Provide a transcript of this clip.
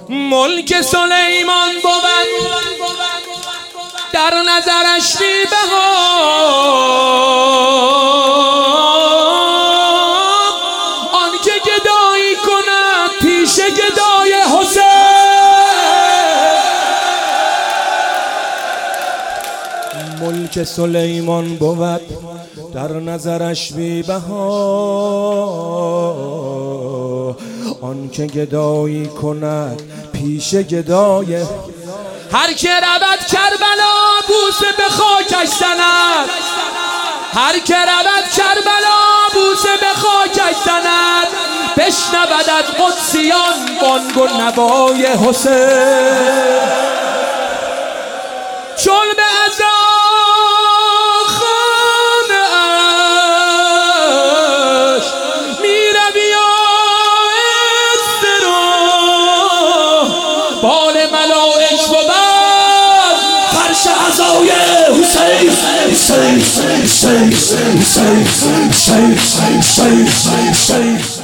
ملک سلیمان بود در نظرش بی بها، آنکه گدایی کند پیش گدای حسین. ملک سلیمان بود در نظرش بی بها، آنکه گدایی کند پیش گدای. هر که رود کربلا بوسه به خاکش زند، هر که رود کربلا بوسه به خاکش زند، بشنود از قدسیان بانگ و نوای حسین. چون به خانه اش می روی بال ملائک بود فرش عزای حسین. حسین حسین حسین حسین حسین حسین حسین